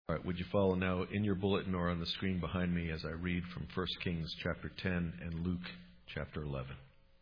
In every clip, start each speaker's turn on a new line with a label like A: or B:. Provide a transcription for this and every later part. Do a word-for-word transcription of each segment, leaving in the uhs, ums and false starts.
A: All right, would you follow now in your bulletin or on the screen behind me as I read from First Kings chapter ten and Luke chapter eleven.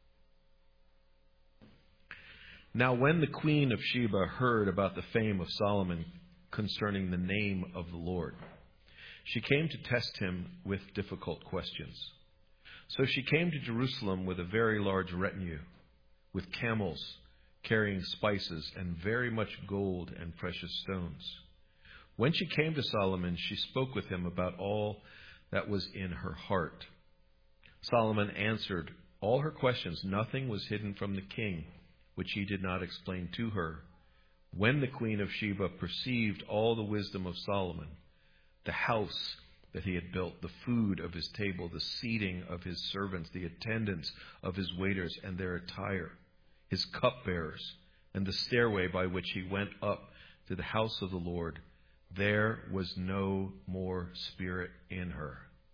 A: Now when the queen of Sheba heard about the fame of Solomon concerning the name of the Lord, she came to test him with difficult questions. So she came to Jerusalem with a very large retinue, with camels carrying spices and very much gold and precious stones. When she came to Solomon, she spoke with him about all that was in her heart. Solomon answered all her questions. Nothing was hidden from the king, which he did not explain to her. When the queen of Sheba perceived all the wisdom of Solomon, the house that he had built, the food of his table, the seating of his servants, the attendance of his waiters and their attire, his cupbearers, and the stairway by which he went up to the house of the Lord, there was no more spirit in her.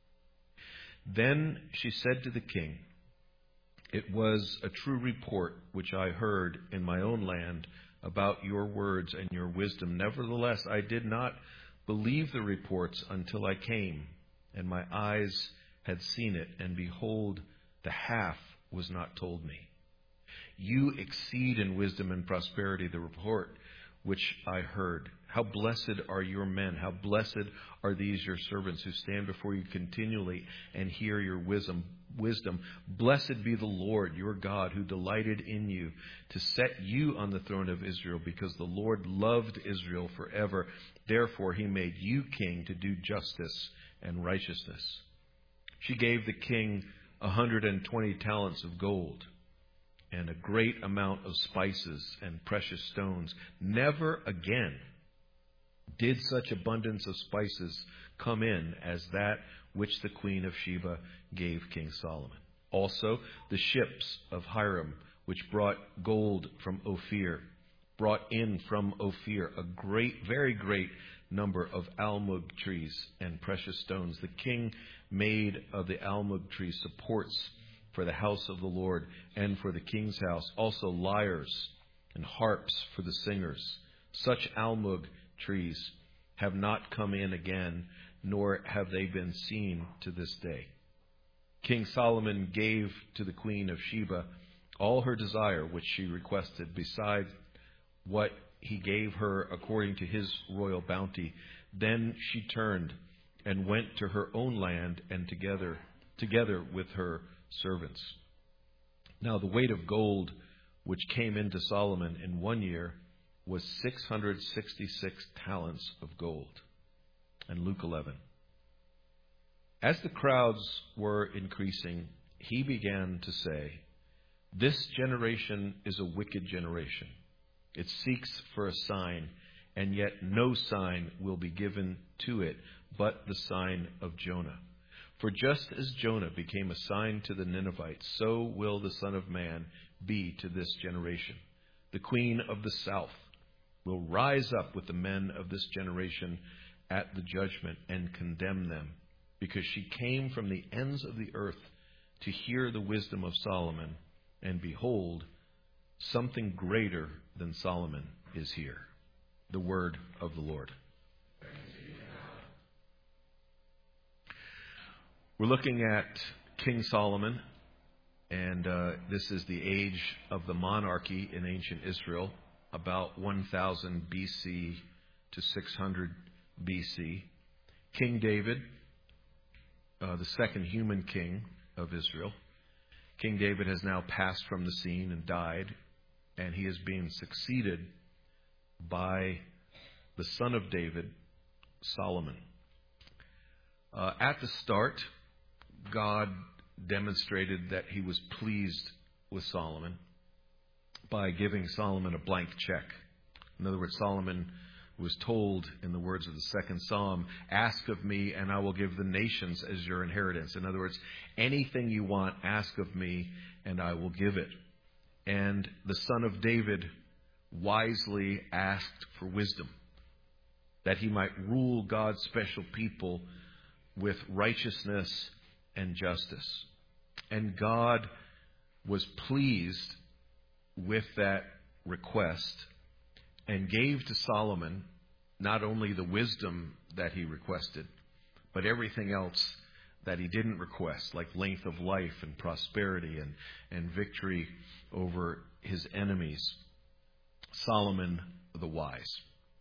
A: Then she said to the king, "It was a true report which I heard in my own land about your words and your wisdom. Nevertheless, I did not believe the reports until I came, and my eyes had seen it, and behold, the half was not told me. You exceed in wisdom and prosperity the report which I heard. How blessed are your men, how blessed are these your servants who stand before you continually and hear your wisdom. Wisdom. Blessed be the Lord your God, who delighted in you to set you on the throne of Israel, because the Lord loved Israel forever. Therefore he made you king to do justice and righteousness." She gave the king a hundred and twenty talents of gold and a great amount of spices and precious stones. Never again did such abundance of spices come in as that which the queen of Sheba gave King Solomon. Also the ships of Hiram, which brought gold from Ophir, brought in from Ophir a great, very great number of almug trees and precious stones. The king made of the almug tree supports for the house of the Lord and for the king's house, also lyres and harps for the singers. Such almug trees have not come in again, nor have they been seen to this day. King Solomon gave to the queen of Sheba all her desire which she requested, besides what he gave her according to his royal bounty. Then she turned and went to her own land, and together together with her servants. Now the weight of gold which came into Solomon in one year was six hundred sixty-six talents of gold. And Luke eleven. As the crowds were increasing, he began to say, "This generation is a wicked generation. It seeks for a sign, and yet no sign will be given to it but the sign of Jonah. For just as Jonah became a sign to the Ninevites, so will the Son of Man be to this generation. The queen of the south will rise up with the men of this generation at the judgment and condemn them, because she came from the ends of the earth to hear the wisdom of Solomon, and behold, something greater than Solomon is here." The word of the Lord. We're looking at King Solomon, and uh, this is the age of the monarchy in ancient Israel, about one thousand B C to six hundred B C. King David, uh, the second human king of Israel. King David has now passed from the scene and died, and he is being succeeded by the son of David, Solomon. Uh, at the start, God demonstrated that he was pleased with Solomon by giving Solomon a blank check. In other words, Solomon was told in the words of the second Psalm, "Ask of me and I will give the nations as your inheritance." In other words, anything you want, ask of me and I will give it. And the son of David wisely asked for wisdom, that he might rule God's special people with righteousness and justice. And God was pleased with that request and gave to Solomon not only the wisdom that he requested, but everything else that he didn't request, like length of life and prosperity and, and victory over his enemies. Solomon the wise.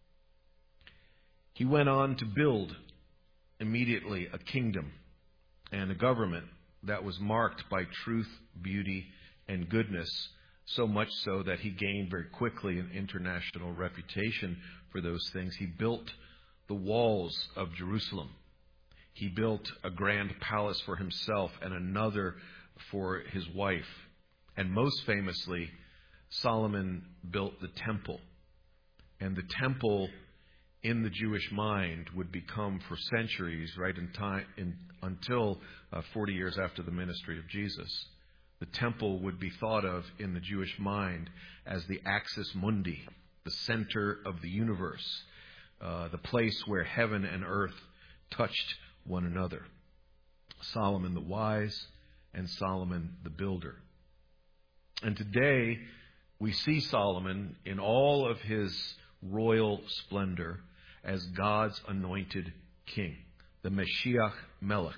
A: He went on to build immediately a kingdom and a government that was marked by truth, beauty, and goodness, so much so that he gained very quickly an international reputation for those things. He built the walls of Jerusalem. He built a grand palace for himself and another for his wife. And most famously, Solomon built the temple. And the temple in the Jewish mind would become for centuries, right in time, in, until uh, forty years after the ministry of Jesus. The temple would be thought of in the Jewish mind as the axis mundi, the center of the universe, uh, the place where heaven and earth touched one another. Solomon the wise and Solomon the builder. And today we see Solomon in all of his royal splendor as God's anointed king, the Mashiach Melech,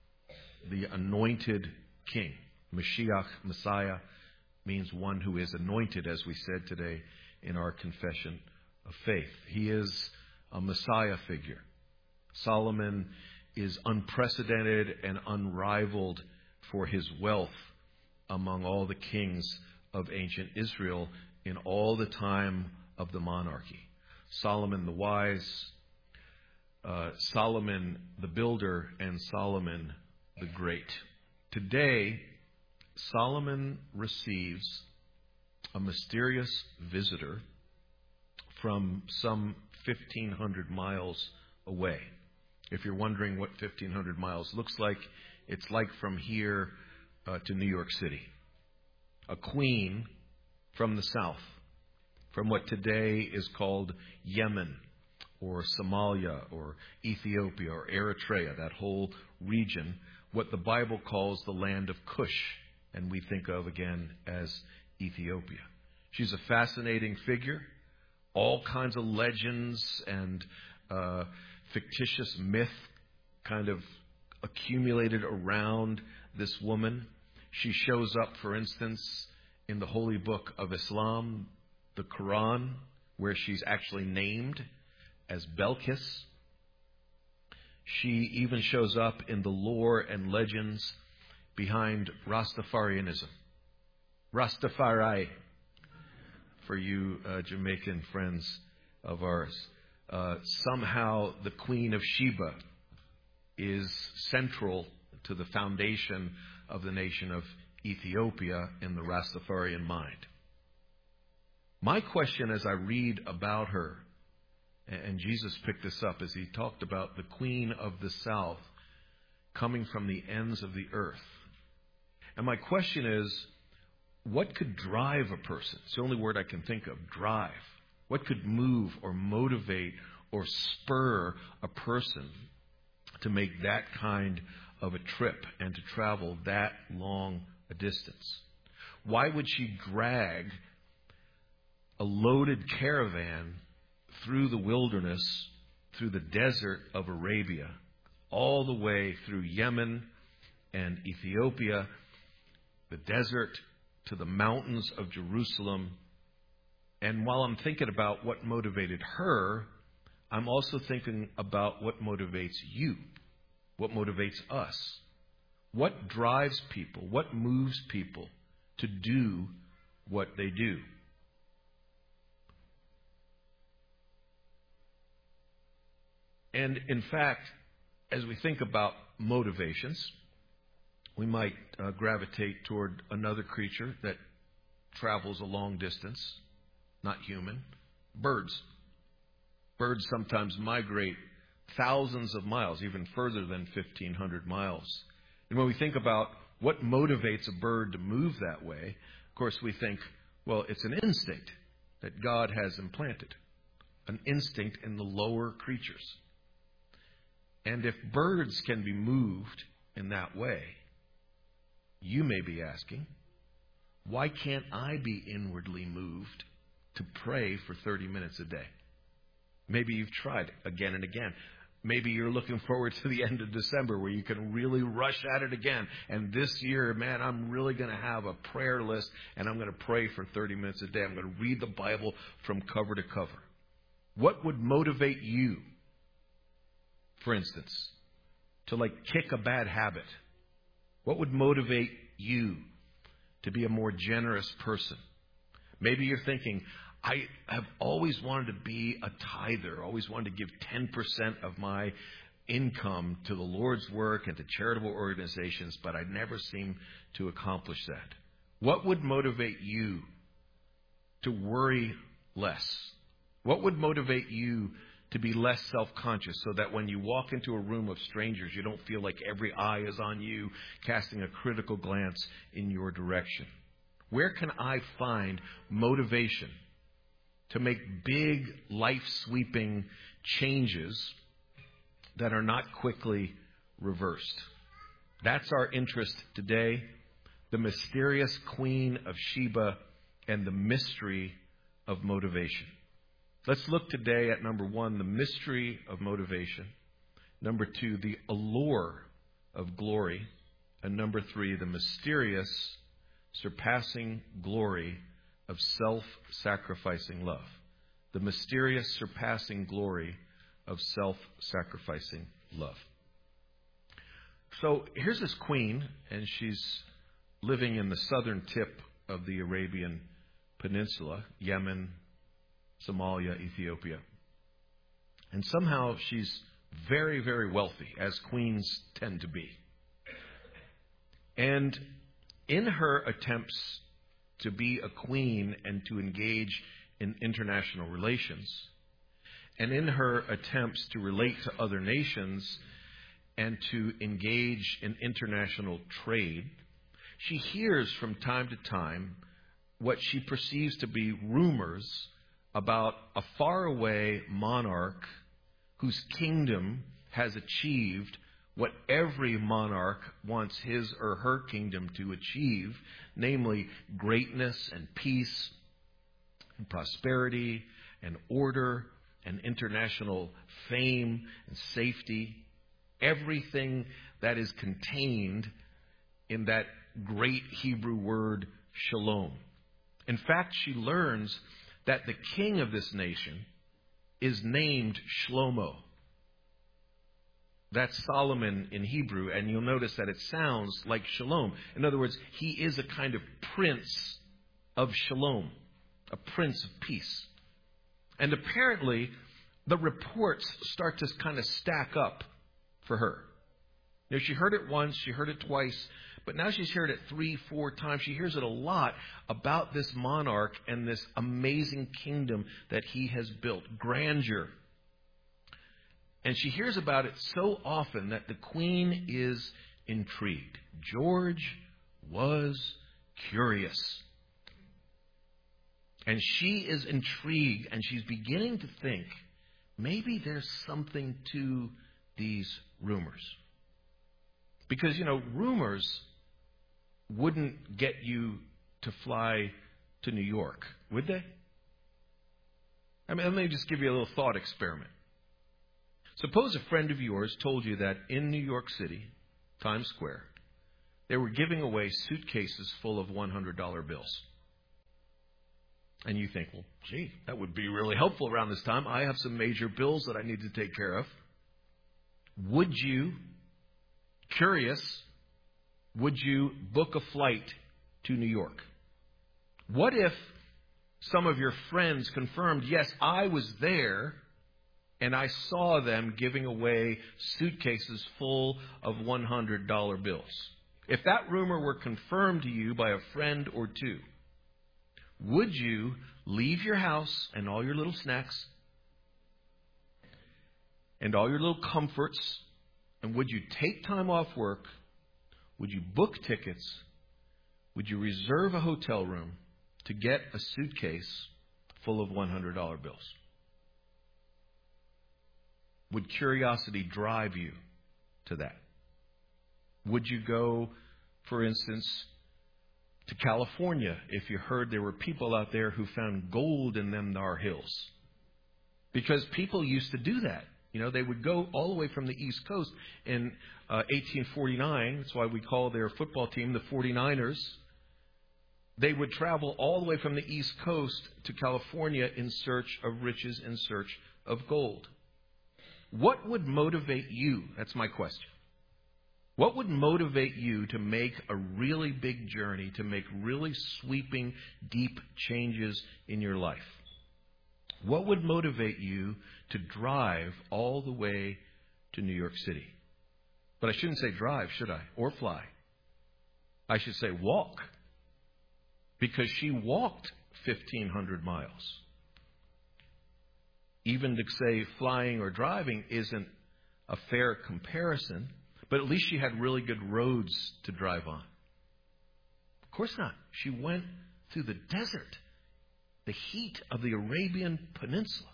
A: the anointed king. Mashiach, Messiah, means one who is anointed, as we said today in our confession of faith. He is a Messiah figure. Solomon is unprecedented and unrivaled for his wealth among all the kings of ancient Israel in all the time of the monarchy. Solomon the wise, uh, Solomon the builder, and Solomon the great. Today, Solomon receives a mysterious visitor from some fifteen hundred miles away. If you're wondering what fifteen hundred miles looks like, it's like from here uh, to New York City. A queen from the south, from what today is called Yemen or Somalia or Ethiopia or Eritrea, that whole region, what the Bible calls the land of Cush, and we think of again as Ethiopia. She's a fascinating figure. All kinds of legends and uh, fictitious myth kind of accumulated around this woman. She shows up, for instance, in the holy book of Islam, the Quran, where she's actually named as Belkis. She even shows up in the lore and legends behind Rastafarianism. Rastafari, for you uh, Jamaican friends of ours. Uh, somehow the Queen of Sheba is central to the foundation of the nation of Ethiopia in the Rastafarian mind. My question as I read about her, and Jesus picked this up as he talked about the Queen of the South coming from the ends of the earth. And my question is, what could drive a person? It's the only word I can think of, drive. What could move or motivate or spur a person to make that kind of a trip and to travel that long a distance? Why would she drag a loaded caravan through the wilderness, through the desert of Arabia, all the way through Yemen and Ethiopia, the desert, to the mountains of Jerusalem? And while I'm thinking about what motivated her, I'm also thinking about what motivates you, what motivates us. What drives people, what moves people to do what they do? And in fact, as we think about motivations, we might uh, gravitate toward another creature that travels a long distance, not human, birds. Birds sometimes migrate thousands of miles, even further than fifteen hundred miles. And when we think about what motivates a bird to move that way, of course we think, well, it's an instinct that God has implanted, an instinct in the lower creatures. And if birds can be moved in that way, you may be asking, why can't I be inwardly moved to pray for thirty minutes a day? Maybe you've tried again and again. maybe you're looking forward to the end of December where you can really rush at it again. And this year, man, I'm really going to have a prayer list, and I'm going to pray for thirty minutes a day. I'm going to read the Bible from cover to cover. What would motivate you, for instance, to like kick a bad habit? What would motivate you to be a more generous person? Maybe you're thinking, I have always wanted to be a tither, always wanted to give ten percent of my income to the Lord's work and to charitable organizations, but I never seem to accomplish that. What would motivate you to worry less? What would motivate you to be less self-conscious so that when you walk into a room of strangers, you don't feel like every eye is on you, casting a critical glance in your direction? Where can I find motivation to make big, life-sweeping changes that are not quickly reversed? That's our interest today, the mysterious Queen of Sheba and the mystery of motivation. Let's look today at number one, the mystery of motivation. Number two, the allure of glory. And number three, the mysterious, surpassing glory of self-sacrificing love. The mysterious, surpassing glory of self-sacrificing love. So here's this queen, and she's living in the southern tip of the Arabian Peninsula, Yemen, Somalia, Ethiopia. And somehow she's very, very wealthy, as queens tend to be. And in her attempts to be a queen and to engage in international relations, and in her attempts to relate to other nations and to engage in international trade, she hears from time to time what she perceives to be rumors about a faraway monarch whose kingdom has achieved what every monarch wants his or her kingdom to achieve, namely greatness and peace and prosperity and order and international fame and safety. Everything that is contained in that great Hebrew word shalom. In fact, she learns that the king of this nation is named Shlomo. That's Solomon in Hebrew, and you'll notice that it sounds like shalom. In other words, he is a kind of prince of shalom, a prince of peace. And apparently, the reports start to kind of stack up for her. You know, she heard it once, she heard it twice, but now she's heard it three, four times. She hears it a lot about this monarch and this amazing kingdom that he has built, grandeur. And she hears about it so often that the queen is intrigued. George was curious. And she is intrigued, and she's beginning to think, maybe there's something to these rumors. Because, you know, rumors wouldn't get you to fly to New York, would they? I mean, let me just give you a little thought experiment. Suppose a friend of yours told you that in New York City, Times Square, they were giving away suitcases full of one hundred dollar bills. And you think, well, gee, that would be really helpful around this time. I have some major bills that I need to take care of. Would you, curious, would you book a flight to New York? What if some of your friends confirmed, yes, I was there and I saw them giving away suitcases full of one hundred dollar bills? If that rumor were confirmed to you by a friend or two, would you leave your house and all your little snacks and all your little comforts, and would you take time off work? Would you book tickets? Would you reserve a hotel room to get a suitcase full of one hundred dollar bills? Would curiosity drive you to that? Would you go, for instance, to California if you heard there were people out there who found gold in them thar hills? Because people used to do that. You know, they would go all the way from the East Coast in uh, eighteen forty-nine. That's why we call their football team the forty-niners. They would travel all the way from the East Coast to California in search of riches, in search of gold. What would motivate you? That's my question. What would motivate you to make a really big journey, to make really sweeping, deep changes in your life? What would motivate you to drive all the way to New York City? But I shouldn't say drive, should I? Or fly. I should say walk. Because she walked fifteen hundred miles. Even to say flying or driving isn't a fair comparison, but at least she had really good roads to drive on. Of course not. She went through the desert, the heat of the Arabian Peninsula.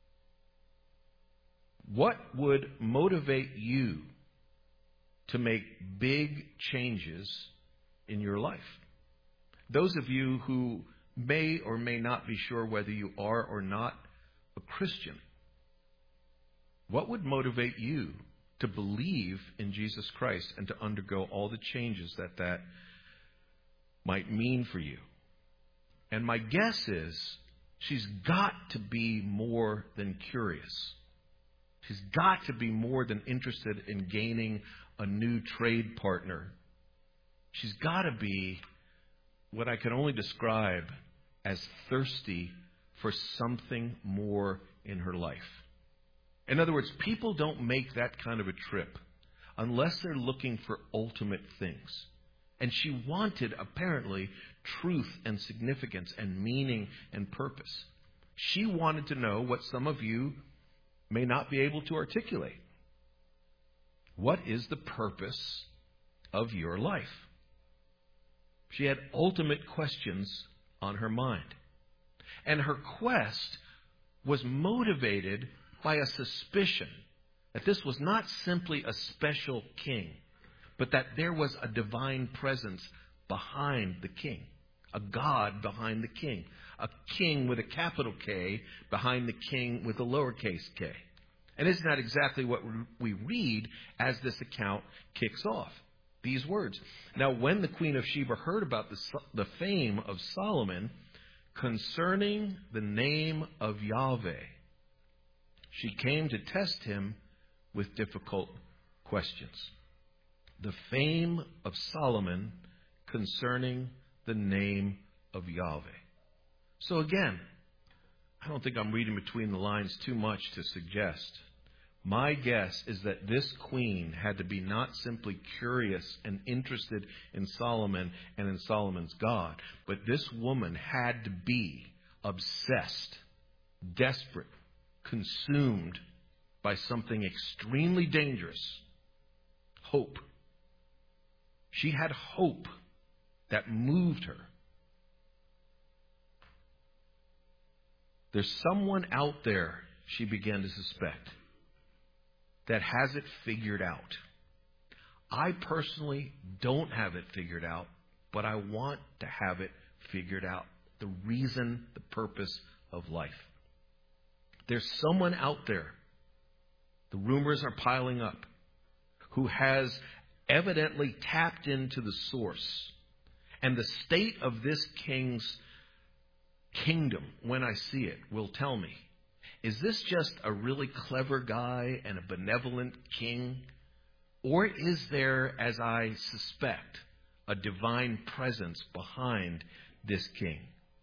A: What would motivate you to make big changes in your life? Those of you who may or may not be sure whether you are or not a Christian, what would motivate you to believe in Jesus Christ and to undergo all the changes that that might mean for you? And my guess is she's got to be more than curious. She's got to be more than interested in gaining a new trade partner. She's got to be what I can only describe as thirsty for something more in her life. In other words, people don't make that kind of a trip unless they're looking for ultimate things. And she wanted, apparently, truth and significance and meaning and purpose. She wanted to know what some of you may not be able to articulate. What is the purpose of your life? She had ultimate questions on her mind. And her quest was motivated by a suspicion that this was not simply a special king, but that there was a divine presence behind the king, a God behind the king, a king with a capital K behind the king with a lowercase k. And isn't that exactly what we read as this account kicks off? These words. Now, when the Queen of Sheba heard about the, the fame of Solomon concerning the name of Yahweh, she came to test him with difficult questions. The fame of Solomon concerning the name of Yahweh. So again, I don't think I'm reading between the lines too much to suggest. My guess is that this queen had to be not simply curious and interested in Solomon and in Solomon's God, but this woman had to be obsessed, desperate, consumed by something extremely dangerous. Hope. She had hope that moved her. There's someone out there, she began to suspect, that has it figured out. I personally don't have it figured out, but I want to have it figured out. The reason, the purpose of life. There's someone out there, the rumors are piling up, who has evidently tapped into the source. And the state of this king's kingdom, when I see it, will tell me, is this just a really clever guy and a benevolent king? Or is there, as I suspect, a divine presence behind this king?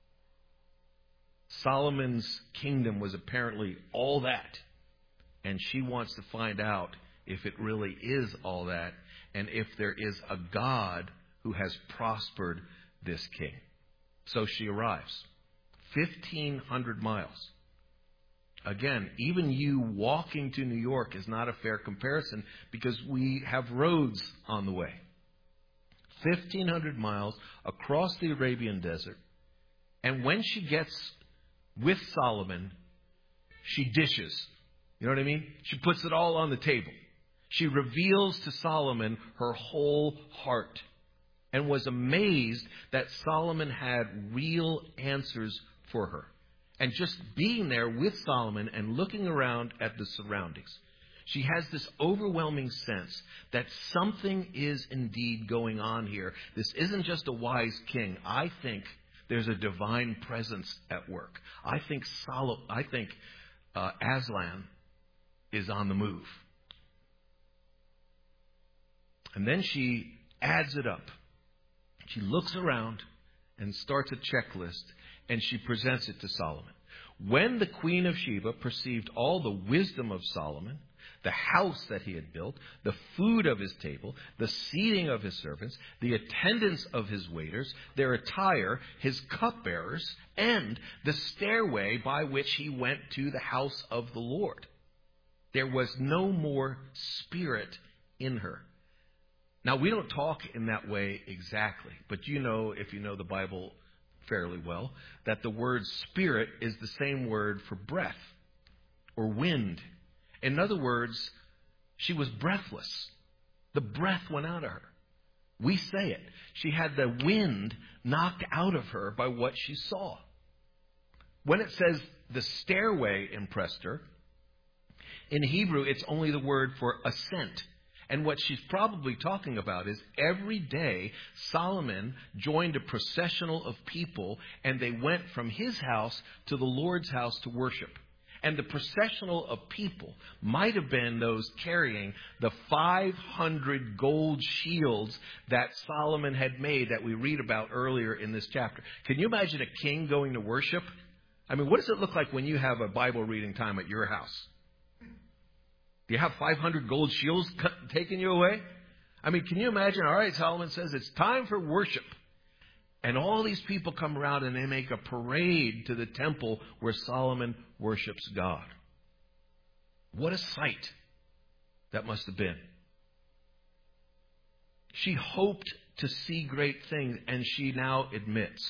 A: Solomon's kingdom was apparently all that. And she wants to find out if it really is all that, and if there is a God who has prospered this king. So she arrives. fifteen hundred miles. Again, even you walking to New York is not a fair comparison because we have roads on the way. fifteen hundred miles across the Arabian desert. And when she gets with Solomon, she dishes. You know what I mean? She puts it all on the table. She reveals to Solomon her whole heart and was amazed that Solomon had real answers for her. And just being there with Solomon and looking around at the surroundings, she has this overwhelming sense that something is indeed going on here. This isn't just a wise king. I think there's a divine presence at work. I think Sol- I think uh, Aslan is on the move. And then she adds it up. She looks around and starts a checklist, and she presents it to Solomon. When the queen of Sheba perceived all the wisdom of Solomon, the house that he had built, the food of his table, the seating of his servants, the attendance of his waiters, their attire, his cupbearers, and the stairway by which he went to the house of the Lord, there was no more spirit in her. Now, we don't talk in that way exactly, but you know, if you know the Bible fairly well, that the word spirit is the same word for breath or wind. In other words, she was breathless. The breath went out of her. We say it. She had the wind knocked out of her by what she saw. When it says the stairway impressed her, in Hebrew, it's only the word for ascent. And what she's probably talking about is every day Solomon joined a processional of people, and they went from his house to the Lord's house to worship. And the processional of people might have been those carrying the five hundred gold shields that Solomon had made that we read about earlier in this chapter. Can you imagine a king going to worship? I mean, what does it look like when you have a Bible reading time at your house? Do you have five hundred gold shields taking you away? I mean, can you imagine? All right, Solomon says it's time for worship. And all these people come around and they make a parade to the temple where Solomon worships God. What a sight that must have been. She hoped to see great things, and she now admits,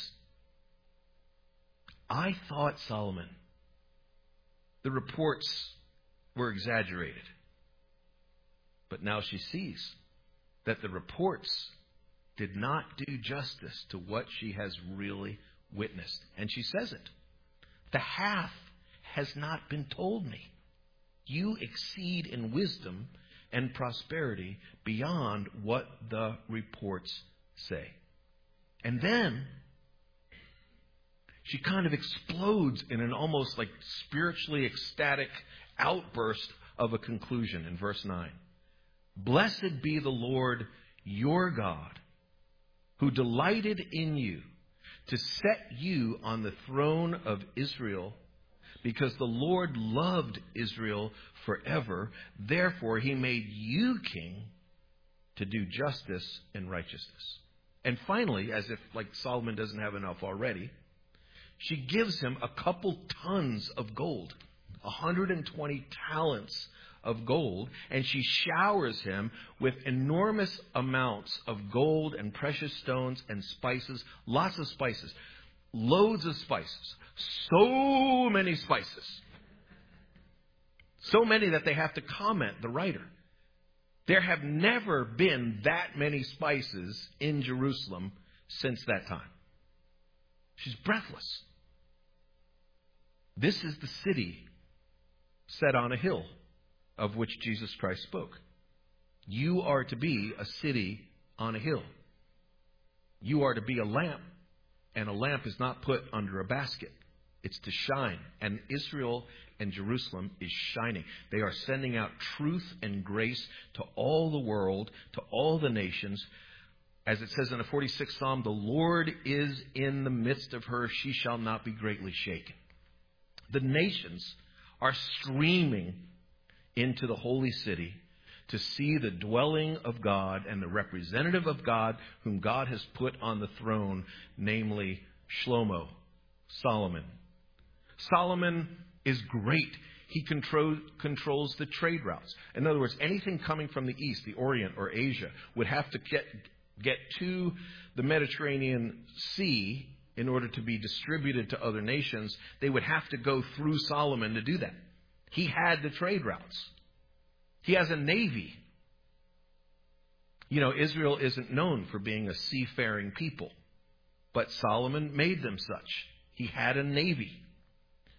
A: I thought, Solomon, the reports were exaggerated. But now she sees that the reports did not do justice to what she has really witnessed. And she says it. The half has not been told me. You exceed in wisdom and prosperity beyond what the reports say. And then she kind of explodes in an almost like spiritually ecstatic outburst of a conclusion in verse nine. Blessed be the Lord your God, who delighted in you to set you on the throne of Israel, because the Lord loved Israel forever. Therefore, he made you king to do justice and righteousness. And finally, as if like Solomon doesn't have enough already, she gives him a couple tons of gold, one hundred twenty talents of gold, and she showers him with enormous amounts of gold and precious stones and spices, lots of spices, loads of spices, so many spices, so many that they have to comment, the writer. There have never been that many spices in Jerusalem since that time. She's breathless. This is the city set on a hill of which Jesus Christ spoke. You are to be a city on a hill. You are to be a lamp, and a lamp is not put under a basket. It's to shine. And Israel and Jerusalem is shining. They are sending out truth and grace to all the world, to all the nations. As it says in the forty-sixth Psalm, the Lord is in the midst of her. She shall not be greatly shaken. The nations are streaming into the holy city to see the dwelling of God and the representative of God whom God has put on the throne, namely Shlomo, Solomon. Solomon is great. He control, controls the trade routes. In other words, anything coming from the east, the Orient or Asia, would have to get, get to the Mediterranean Sea in order to be distributed to other nations. They would have to go through Solomon to do that. He had the trade routes. He has a navy. You know, Israel isn't known for being a seafaring people, but Solomon made them such. He had a navy.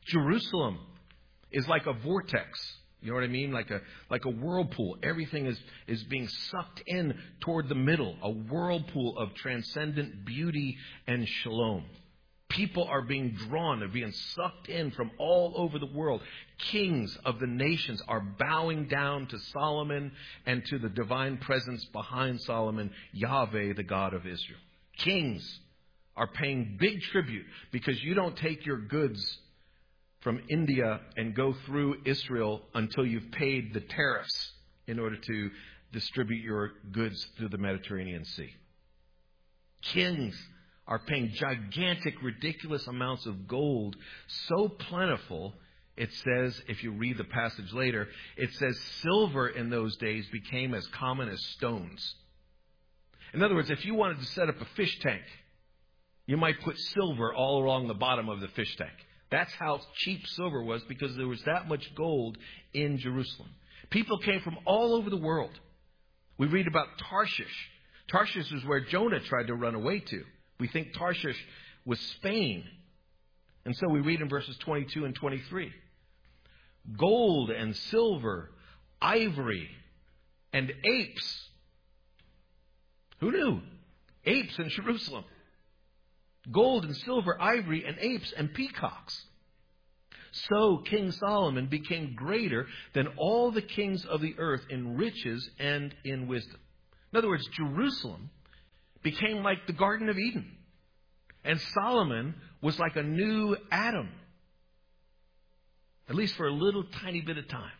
A: Jerusalem is like a vortex. You know what I mean? Like a like a whirlpool. Everything is, is being sucked in toward the middle. A whirlpool of transcendent beauty and shalom. People are being drawn. They're being sucked in from all over the world. Kings of the nations are bowing down to Solomon and to the divine presence behind Solomon, Yahweh, the God of Israel. Kings are paying big tribute because you don't take your goods from India and go through Israel until you've paid the tariffs in order to distribute your goods through the Mediterranean Sea. Kings are paying gigantic, ridiculous amounts of gold, so plentiful, it says, if you read the passage later, it says silver in those days became as common as stones. In other words, if you wanted to set up a fish tank, you might put silver all along the bottom of the fish tank. That's how cheap silver was, because there was that much gold in Jerusalem. People came from all over the world. We read about Tarshish. Tarshish is where Jonah tried to run away to. We think Tarshish was Spain. And so we read in verses twenty-two and twenty-three. Gold and silver, ivory, and apes. Who knew? Apes in Jerusalem. Gold and silver, ivory, and apes and peacocks. So King Solomon became greater than all the kings of the earth in riches and in wisdom. In other words, Jerusalem became like the Garden of Eden. And Solomon was like a new Adam. At least for a little tiny bit of time.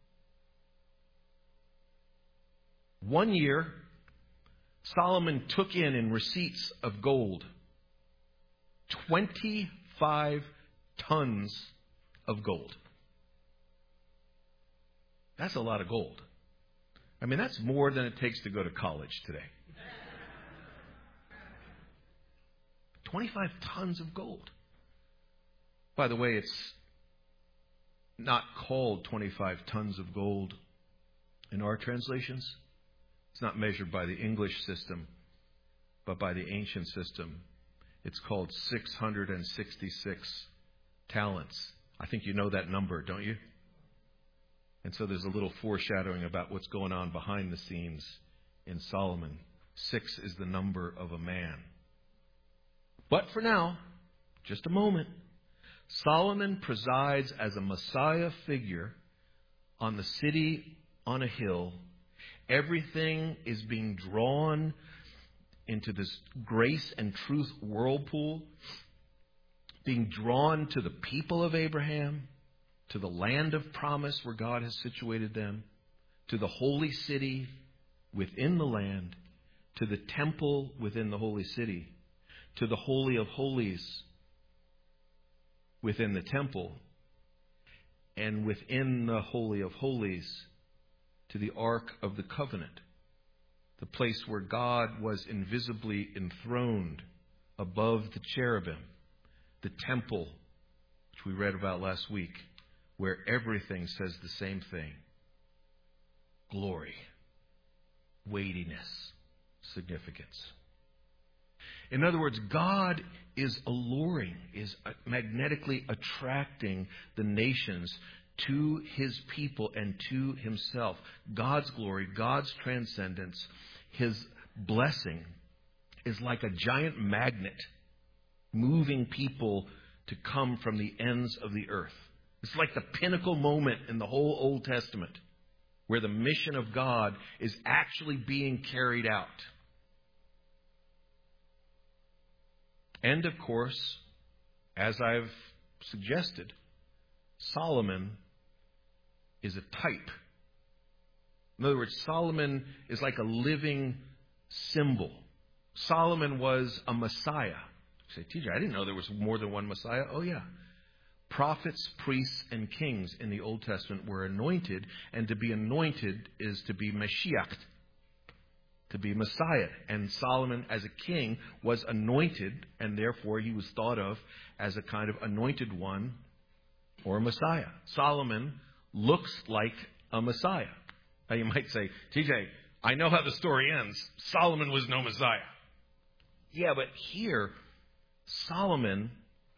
A: One year, Solomon took in in receipts of gold twenty-five tons of gold. That's a lot of gold. I mean, that's more than it takes to go to college today. twenty-five tons of gold. By the way, it's not called twenty-five tons of gold in our translations. It's not measured by the English system, but by the ancient system. It's called six hundred sixty-six talents. I think you know that number, don't you? And so there's a little foreshadowing about what's going on behind the scenes in Solomon. Six is the number of a man. But for now, just a moment, Solomon presides as a Messiah figure on the city on a hill. Everything is being drawn into this grace and truth whirlpool, being drawn to the people of Abraham, to the land of promise where God has situated them, to the holy city within the land, to the temple within the holy city, to the Holy of Holies within the temple, and within the Holy of Holies to the Ark of the Covenant, the place where God was invisibly enthroned above the cherubim, the temple, which we read about last week, where everything says the same thing. Glory, weightiness, significance. In other words, God is alluring, is magnetically attracting the nations to His people and to Himself. God's glory, God's transcendence, His blessing is like a giant magnet moving people to come from the ends of the earth. It's like the pinnacle moment in the whole Old Testament where the mission of God is actually being carried out. And of course, as I've suggested, Solomon is a type. In other words, Solomon is like a living symbol. Solomon was a Messiah. You say, T J, I didn't know there was more than one Messiah. Oh, yeah. Prophets, priests, and kings in the Old Testament were anointed, and to be anointed is to be Mashiach, to be Messiah. And Solomon, as a king, was anointed, and therefore he was thought of as a kind of anointed one or a Messiah. Solomon looks like a Messiah. Now you might say, T J, I know how the story ends. Solomon was no Messiah. Yeah, but here, Solomon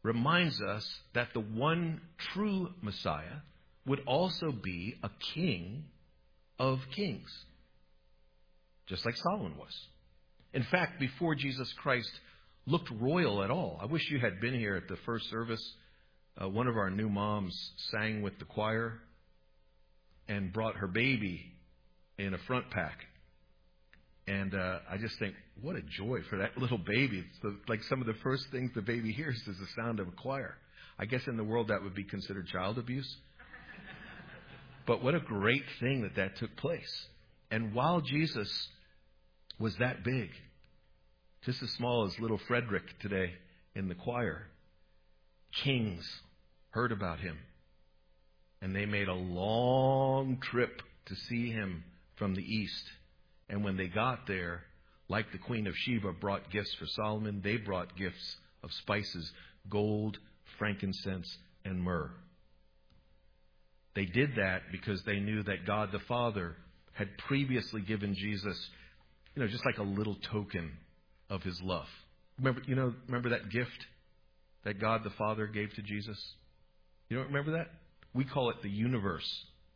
A: reminds us that the one true Messiah would also be a king of kings, just like Solomon was. In fact, before Jesus Christ looked royal at all, I wish you had been here at the first service. Uh, one of our new moms sang with the choir and brought her baby in a front pack. And uh, I just think, what a joy for that little baby. It's the, like some of the first things the baby hears is the sound of a choir. I guess in the world that would be considered child abuse. But what a great thing that that took place. And while Jesus was that big, just as small as little Frederick today in the choir, kings heard about him. And they made a long trip to see him from the east. And when they got there, like the Queen of Sheba brought gifts for Solomon, they brought gifts of spices, gold, frankincense, and myrrh. They did that because they knew that God the Father had previously given Jesus, you know, just like a little token of his love. Remember, you know, remember that gift that God the Father gave to Jesus? You don't remember that? We call it the universe.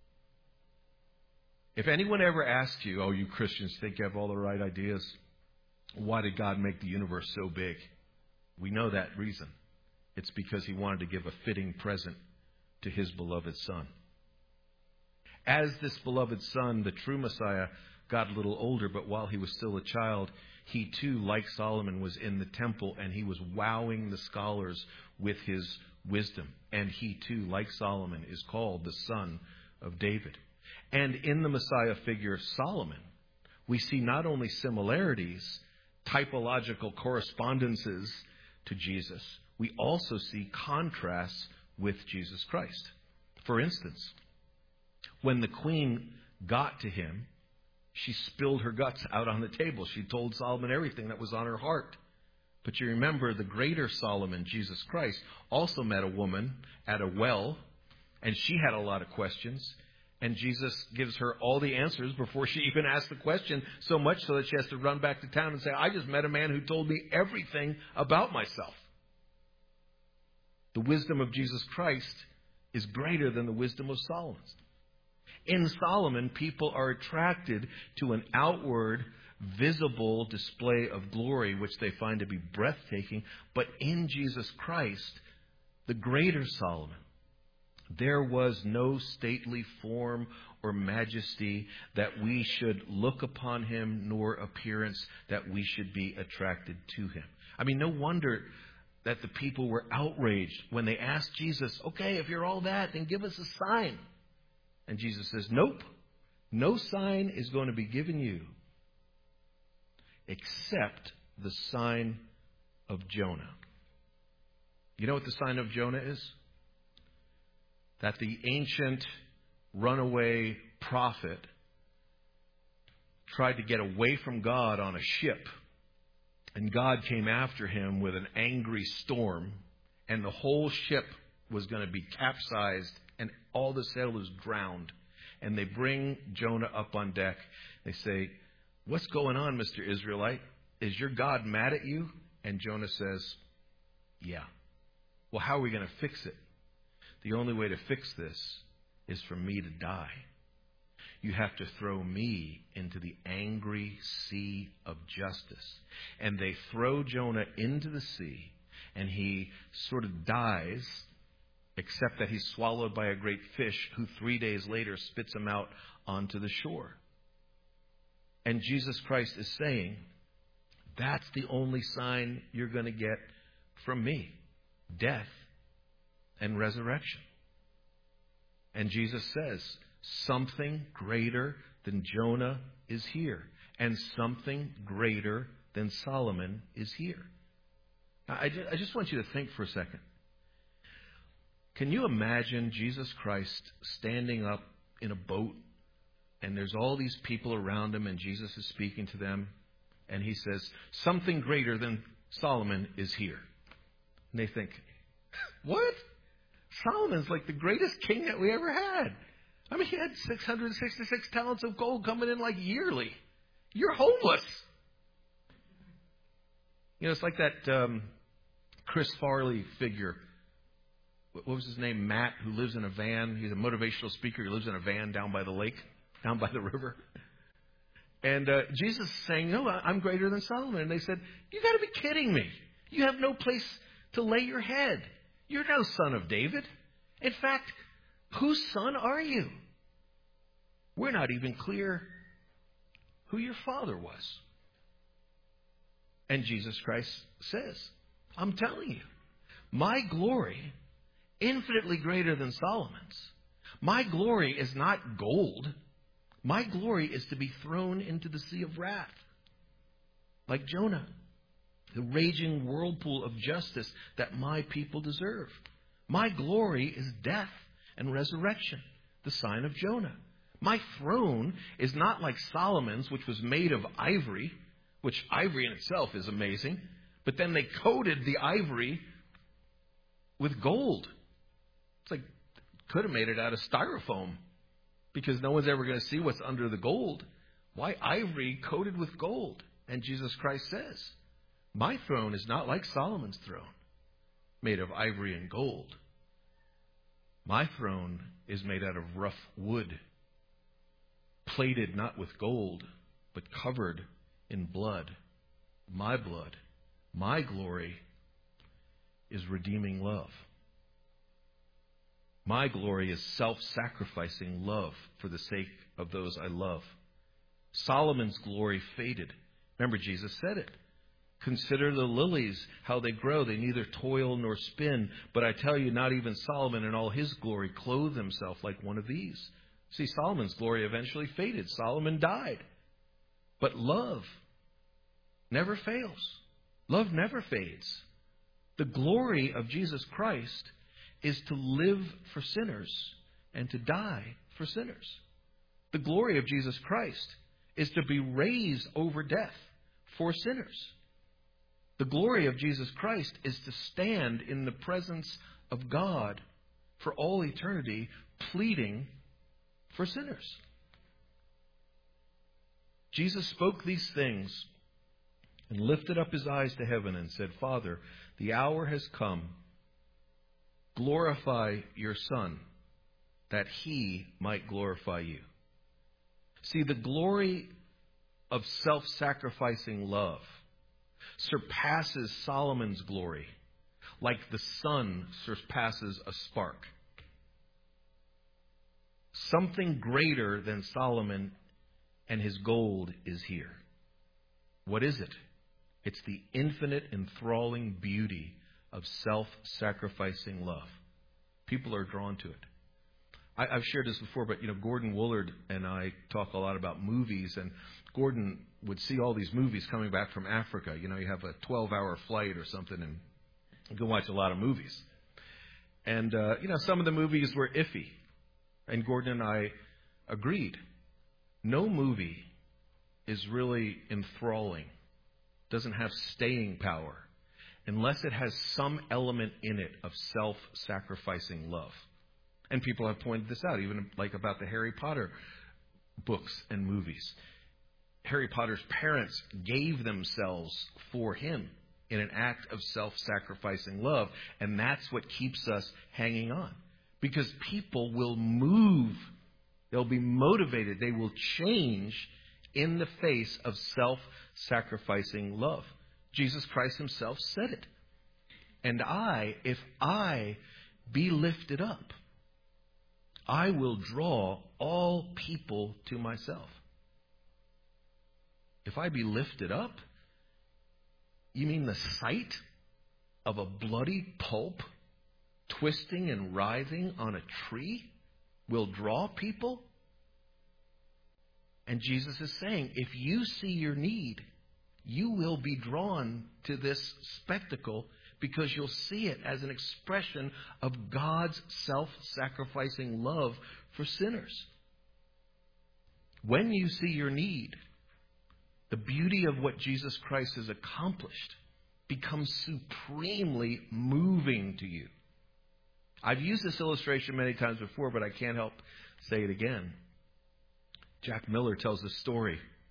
A: If anyone ever asked you, oh, you Christians think you have all the right ideas, why did God make the universe so big? We know that reason. It's because he wanted to give a fitting present to his beloved Son. As this beloved Son, the true Messiah, got a little older, but while he was still a child, he too, like Solomon, was in the temple, and he was wowing the scholars with his wisdom. And he too, like Solomon, is called the Son of David. And in the Messiah figure, Solomon, we see not only similarities, typological correspondences to Jesus, we also see contrasts with Jesus Christ. For instance, when the queen got to him, she spilled her guts out on the table. She told Solomon everything that was on her heart. But you remember the greater Solomon, Jesus Christ, also met a woman at a well, and she had a lot of questions. And Jesus gives her all the answers before she even asks the question, so much so that she has to run back to town and say, I just met a man who told me everything about myself. The wisdom of Jesus Christ is greater than the wisdom of Solomon. In Solomon, people are attracted to an outward, visible display of glory, which they find to be breathtaking. But in Jesus Christ, the greater Solomon, there was no stately form or majesty that we should look upon him, nor appearance that we should be attracted to him. I mean, no wonder that the people were outraged when they asked Jesus, okay, if you're all that, then give us a sign. And Jesus says, nope, no sign is going to be given you except the sign of Jonah. You know what the sign of Jonah is? That the ancient runaway prophet tried to get away from God on a ship. And God came after him with an angry storm. And the whole ship was going to be capsized. And all the sailors drowned. And they bring Jonah up on deck. They say, what's going on, Mister Israelite? Is your God mad at you? And Jonah says, yeah. Well, how are we going to fix it? The only way to fix this is for me to die. You have to throw me into the angry sea of justice. And they throw Jonah into the sea, and he sort of dies, except that he's swallowed by a great fish who three days later spits him out onto the shore. And Jesus Christ is saying, that's the only sign you're going to get from me. Death and resurrection. And Jesus says, something greater than Jonah is here. And something greater than Solomon is here. Now, I just, I just want you to think for a second. Can you imagine Jesus Christ standing up in a boat, and there's all these people around him, and Jesus is speaking to them, and he says, something greater than Solomon is here. And they think, what? Solomon's like the greatest king that we ever had. I mean, he had six hundred sixty-six talents of gold coming in like yearly. You're homeless. You know, it's like that um, Chris Farley figure. What was his name? Matt, who lives in a van. He's a motivational speaker. He lives in a van down by the lake, down by the river. And uh, Jesus is saying, no, I'm greater than Solomon. And they said, you got to be kidding me. You have no place to lay your head. You're no son of David. In fact, whose son are you? We're not even clear who your father was. And Jesus Christ says, I'm telling you, my glory, infinitely greater than Solomon's. My glory is not gold. My glory is to be thrown into the sea of wrath, like Jonah, the raging whirlpool of justice that my people deserve. My glory is death and resurrection, the sign of Jonah. My throne is not like Solomon's, which was made of ivory, which ivory in itself is amazing, but then they coated the ivory with gold. It's like, could have made it out of styrofoam, because no one's ever going to see what's under the gold. Why ivory coated with gold? And Jesus Christ says, my throne is not like Solomon's throne, made of ivory and gold. My throne is made out of rough wood, plated not with gold, but covered in blood. My blood, my glory is redeeming love. My glory is self-sacrificing love for the sake of those I love. Solomon's glory faded. Remember, Jesus said it. Consider the lilies, how they grow. They neither toil nor spin. But I tell you, not even Solomon in all his glory clothed himself like one of these. See, Solomon's glory eventually faded. Solomon died. But love never fails. Love never fades. The glory of Jesus Christ is to live for sinners and to die for sinners. The glory of Jesus Christ is to be raised over death for sinners. The glory of Jesus Christ is to stand in the presence of God for all eternity, pleading for sinners. Jesus spoke these things and lifted up his eyes to heaven and said, Father, the hour has come. Glorify your Son, that he might glorify you. See, the glory of self-sacrificing love surpasses Solomon's glory, like the sun surpasses a spark. Something greater than Solomon and his gold is here. What is it? It's the infinite, enthralling beauty of self-sacrificing love. People are drawn to it. I, I've shared this before, but you know, Gordon Woolard and I talk a lot about movies, and Gordon would see all these movies coming back from Africa. You know, you have a twelve-hour flight or something, and you can watch a lot of movies. And uh, you know, some of the movies were iffy, and Gordon and I agreed. No movie is really enthralling, doesn't have staying power, unless it has some element in it of self-sacrificing love. And people have pointed this out, even like about the Harry Potter books and movies. Harry Potter's parents gave themselves for him in an act of self-sacrificing love, and that's what keeps us hanging on. Because people will move, they'll be motivated, they will change in the face of self-sacrificing love. Jesus Christ himself said it. And I, if I be lifted up, I will draw all people to myself. If I be lifted up, you mean the sight of a bloody pulp twisting and writhing on a tree will draw people? And Jesus is saying, if you see your need, you will be drawn to this spectacle because you'll see it as an expression of God's self-sacrificing love for sinners. When you see your need, the beauty of what Jesus Christ has accomplished becomes supremely moving to you. I've used this illustration many times before, but I can't help say it again. Jack Miller tells a story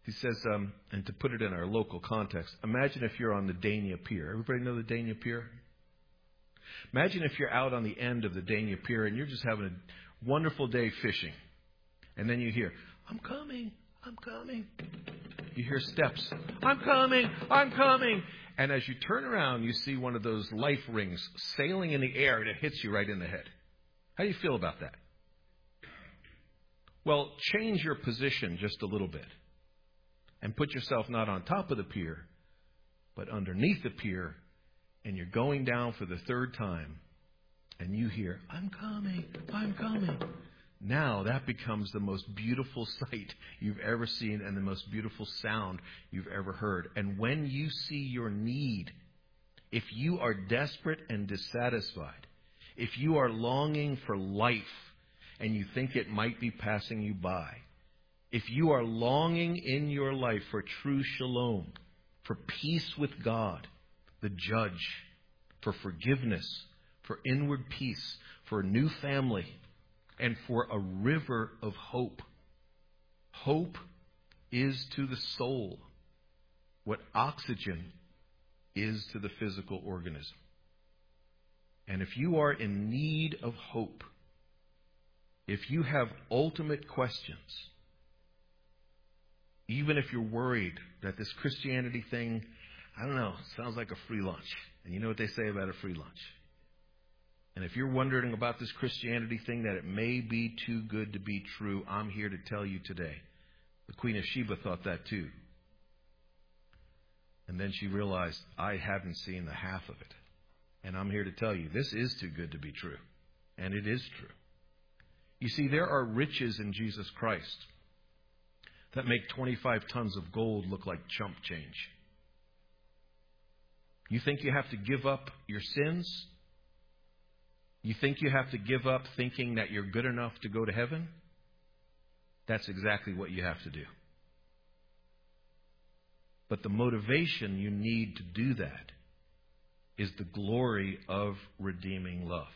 A: He says, um, and to put it in our local context, imagine if you're on the Dania Pier. Everybody know the Dania Pier? Imagine if you're out on the end of the Dania Pier and you're just having a wonderful day fishing. And then you hear, I'm coming, I'm coming. You hear steps. I'm coming, I'm coming. And as you turn around, you see one of those life rings sailing in the air and it hits you right in the head. How do you feel about that? Well, change your position just a little bit and put yourself not on top of the pier, but underneath the pier, and you're going down for the third time, and you hear, I'm coming, I'm coming. Now that becomes the most beautiful sight you've ever seen and the most beautiful sound you've ever heard. And when you see your need, if you are desperate and dissatisfied, if you are longing for life and you think it might be passing you by, if you are longing in your life for true shalom, for peace with God, the judge, for forgiveness, for inward peace, for a new family, and for a river of hope. Hope is to the soul what oxygen is to the physical organism. And if you are in need of hope, if you have ultimate questions, even if you're worried that this Christianity thing, I don't know, sounds like a free lunch. And you know what they say about a free lunch. And if you're wondering about this Christianity thing, that it may be too good to be true, I'm here to tell you today. The Queen of Sheba thought that too. And then she realized, I haven't seen the half of it. And I'm here to tell you, this is too good to be true. And it is true. You see, there are riches in Jesus Christ that make twenty-five tons of gold look like chump change. You think you have to give up your sins? You think you have to give up thinking that you're good enough to go to heaven? That's exactly what you have to do. But the motivation you need to do that is the glory of redeeming love.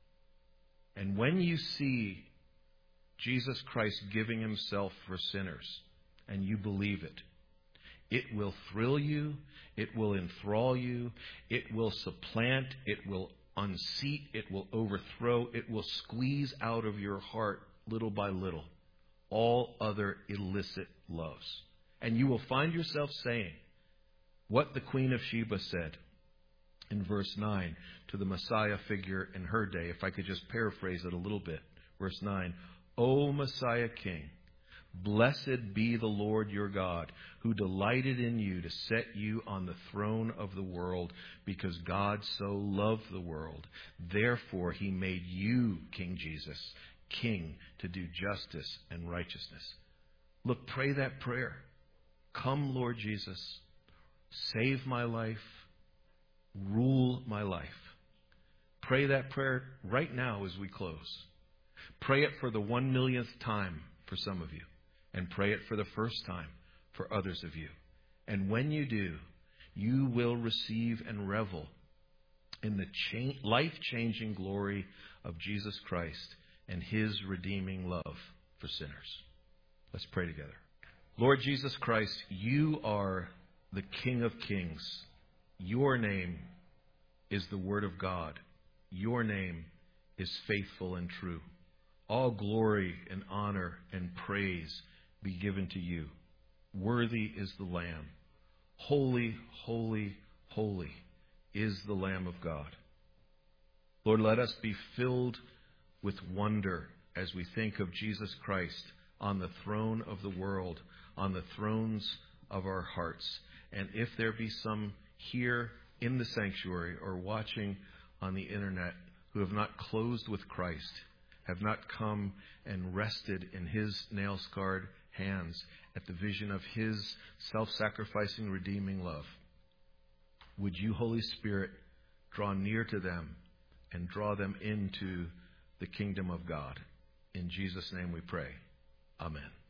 A: And when you see Jesus Christ giving himself for sinners, and you believe it, it will thrill you, it will enthrall you, it will supplant, it will unseat, it will overthrow, it will squeeze out of your heart little by little all other illicit loves. And you will find yourself saying what the Queen of Sheba said in verse nine to the Messiah figure in her day. If I could just paraphrase it a little bit. Verse nine, O Messiah King, blessed be the Lord your God, who delighted in you to set you on the throne of the world, because God so loved the world. Therefore he made you, King Jesus, king to do justice and righteousness. Look, pray that prayer. Come, Lord Jesus, save my life, rule my life. Pray that prayer right now as we close. Pray it for the one millionth time for some of you. And pray it for the first time for others of you. And when you do, you will receive and revel in the cha- life-changing glory of Jesus Christ and his redeeming love for sinners. Let's pray together. Lord Jesus Christ, you are the King of Kings. Your name is the Word of God. Your name is faithful and true. All glory and honor and praise be given to you. Worthy is the Lamb. Holy, holy, holy is the Lamb of God. Lord, let us be filled with wonder as we think of Jesus Christ on the throne of the world, on the thrones of our hearts. And if there be some here in the sanctuary or watching on the internet who have not closed with Christ, have not come and rested in his nail-scarred hands at the vision of his self-sacrificing, redeeming love, would you, Holy Spirit, draw near to them and draw them into the kingdom of God. In Jesus' name we pray. Amen.